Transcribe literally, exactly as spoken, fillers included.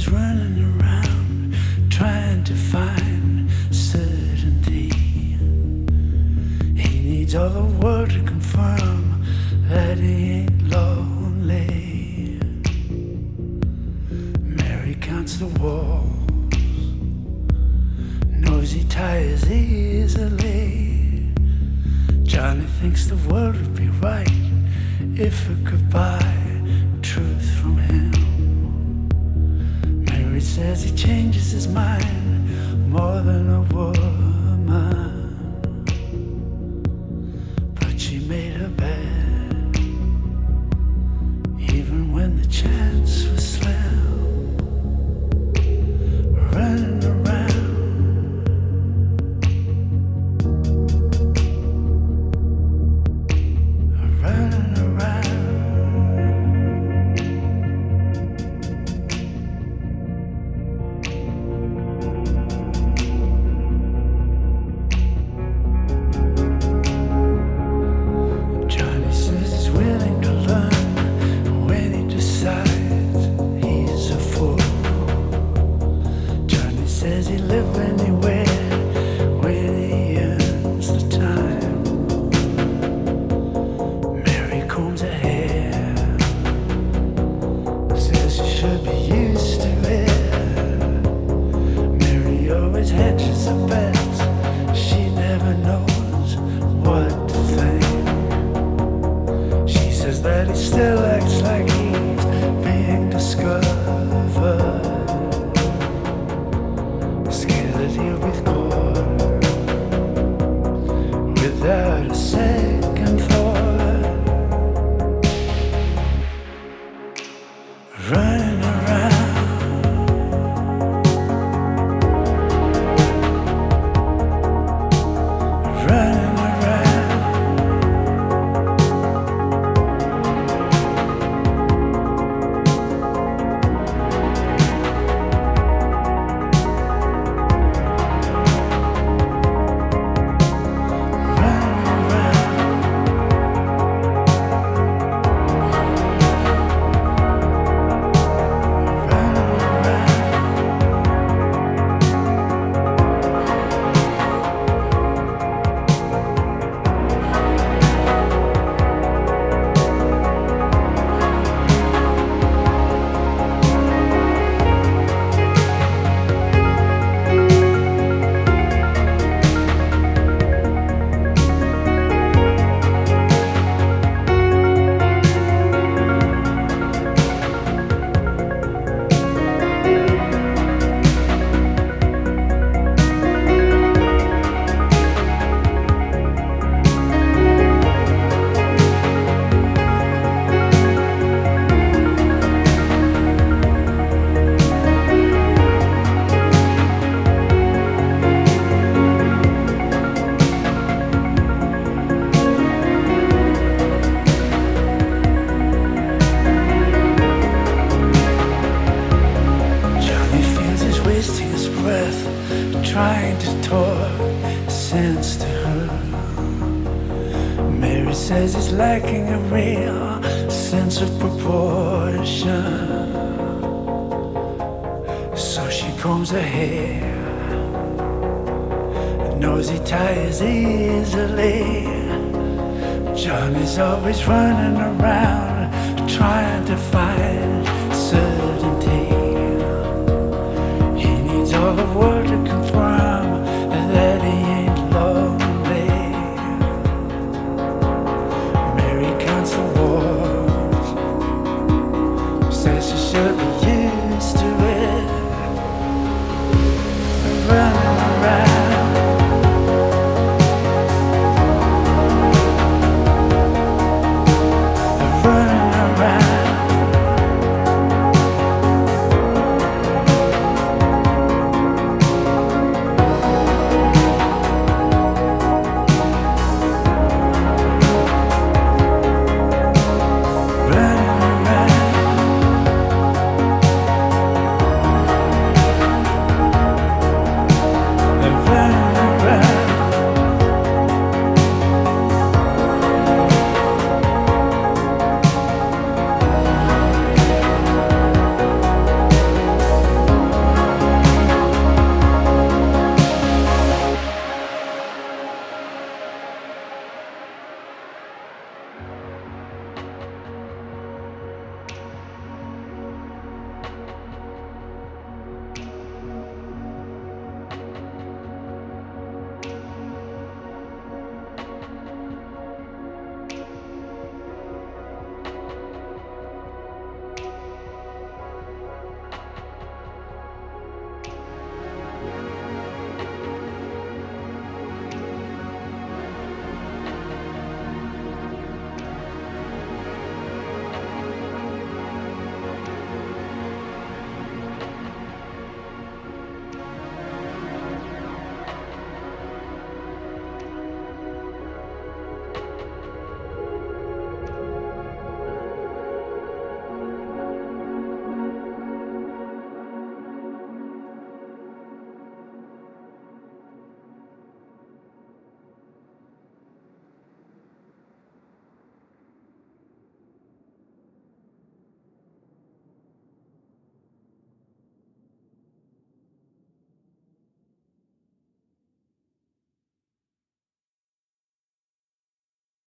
running around trying to find certainty. He needs all the world to confirm that he ain't lonely. Mary counts the walls, knows he tires easily. Johnny thinks the world would be right if it could buy truth from him. Mary says he changes his mind more than a woman, but she made her bed even when the chance was slim. Running around, running around. Johnny says he's willing to learn when he decides he's a fool. Johnny says he'll live anywhere when he earns the time. Mary combs her hair, says she should be used to it. Mary always hedges her bets, she never knows what to think. She says that he still acts like he's being discovered, scared that he'll be caught without a second thought. Running around, running around. Trying to talk sense to her. Mary says he's lacking a real sense of proportion, so she combs her hair, knows he tires easily. Johnny's always running around trying to find certainty. He needs all the world to